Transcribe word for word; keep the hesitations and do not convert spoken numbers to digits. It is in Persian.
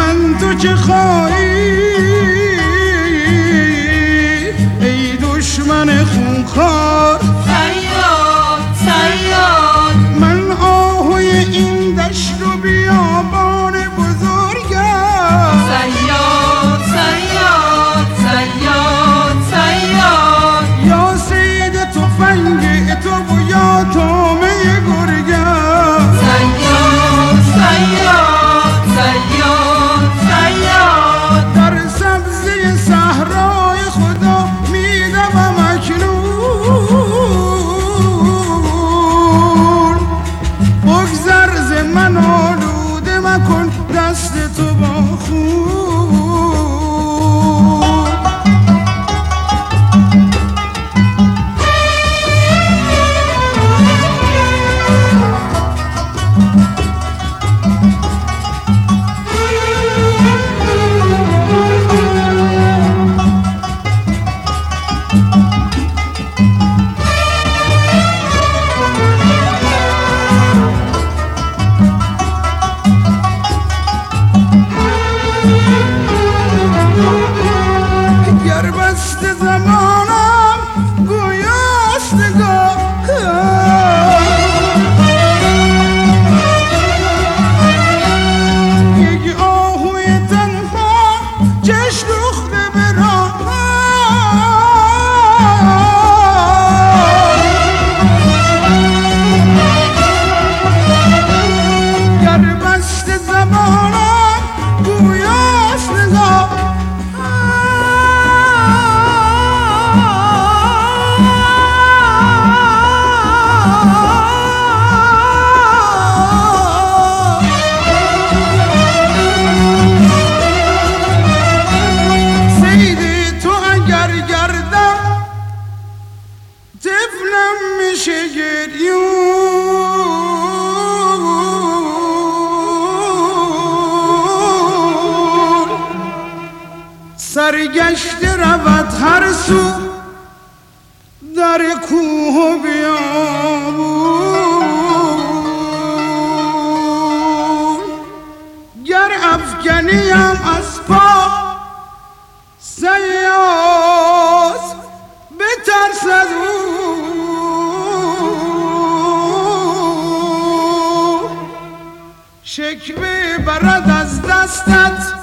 من تو که خواهی ای دشمن خونخوار، صیاد صیاد من آهوی این دشت و بیابان بزرگم. صیاد صیاد صیاد صیاد یا صید تفنگ تو و یا طعمه گرگم. صیاد صیاد صیاد صیاد در سبزه صحرای خدا میدوم اکنون، بگذر ز من آلوده مکن دست تو با خون. گر بسته زمانم گویاست نگاه یک آهوی تنها چشم دوخته به راه، گر بسته زمانم گویاست نگاه. طفلم میشه گریون، سرگشته رود هر سو در کوه و بیابون. گر افکنیم از پا صیاد بترسد او، شکوه برد از دستت